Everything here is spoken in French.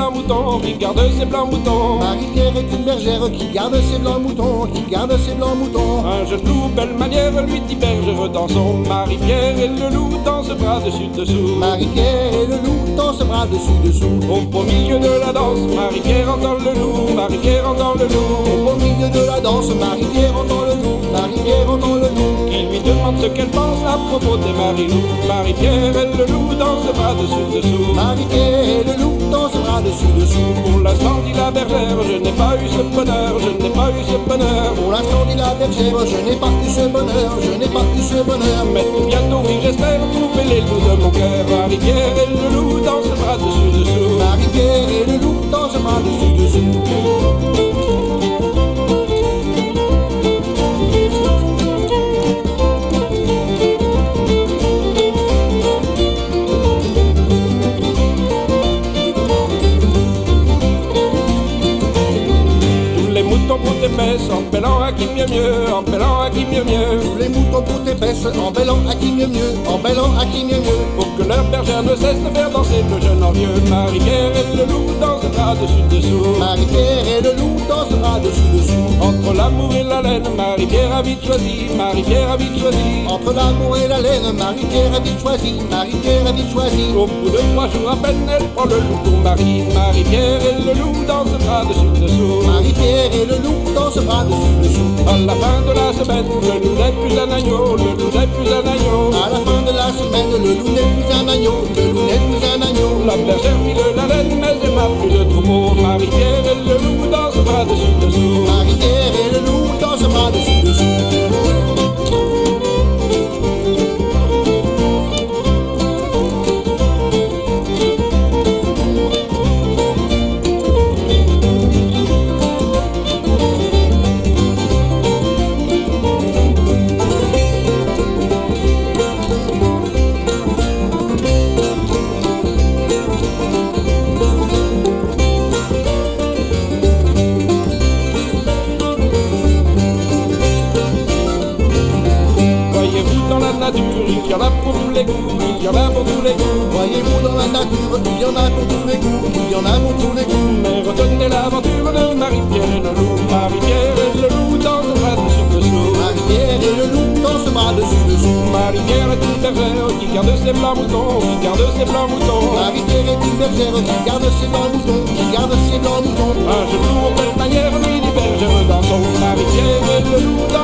blancs moutons, qui garde ses blancs moutons. Marie-Pierre est une bergère qui garde ses blancs moutons, qui garde ses blancs moutons. Un jeune loup, belle manière, lui dit bergère dansons. Marie-Pierre et le loup dansent bras dessus dessous. Marie-Pierre et le loup dansent bras dessus dessous. Au milieu de la danse, Marie-Pierre entend le loup, Marie-Pierre entend le loup. Au milieu de la danse, Marie-Pierre entend le loup, Marie-Pierre entend le loup. Qui lui demande ce qu'elle pense à propos des Marie-Loup. Marie-Pierre et le loup dansent bras dessus dessous. Marie-Pierre et le loup dansent bras dessus dessous. Pour l'instant, dit la bergère, je n'ai pas eu ce bonheur, je n'ai pas eu ce bonheur. Pour l'instant, dit la bergère, je n'ai pas eu ce bonheur, je n'ai pas eu ce bonheur. Mais bientôt, oui, j'espère trouver les loups de mon cœur. Marie-Pierre et le loup dansent bras dessus dessous. Marie-Pierre et le loup dansent bras dessus dessous. En bêlant à qui mieux mieux, en bêlant à qui mieux mieux. Tous les moutons pour épaisse, en bêlant à qui mieux mieux, en bêlant à qui mieux mieux. Pour que leur bergère ne cesse de faire danser le jeune envieux. Marie-Pierre et le loup dansent bras dessus dessous. Marie-Pierre et le loup dansent bras dessus dessous. Entre l'amour et la laine, Marie-Pierre a vite choisi, Marie-Pierre a vite choisi. Entre l'amour et la laine, Marie-Pierre a vite choisi, Marie-Pierre a vite choisi. Au bout de 3 jours à peine, elle prend le loup pour mari. Marie-Pierre et le loup dansent bras dessus dessous. Marie-Pierre et le loup dansent bras dessus dessous. À la fin de la semaine, le loup n'est plus un agneau, le loup n'est plus un agneau. À la fin de la semaine, le loup n'est plus un agneau, le loup n'est plus un agneau. La bergère file la laine, mais elle n'a plus de troupeau. Marie-Pierre et le loup dansent bras dessus dessous. Marie-Pierre et le loup dansent bras dessus dessous. Il y en a pour tous les goûts, il y en a pour tous les goûts. Voyez-vous dans la nature, il y en a pour tous les goûts, il y en a pour tous les goûts. Mais retenez l'aventure de Marie-Pierre et le loup. Marie-Pierre et le loup dansent bras dessus dessous. Marie-Pierre et le loup dansent bras dessus dessous. Marie-Pierre est une bergère qui garde ses blancs moutons, qui garde ses blancs moutons. Marie-Pierre est une bergère qui garde ses blancs moutons, qui garde ses blancs moutons. Un jeune loup en belle manière, lui dit bergère dansons. Marie-Pierre et le loup dansent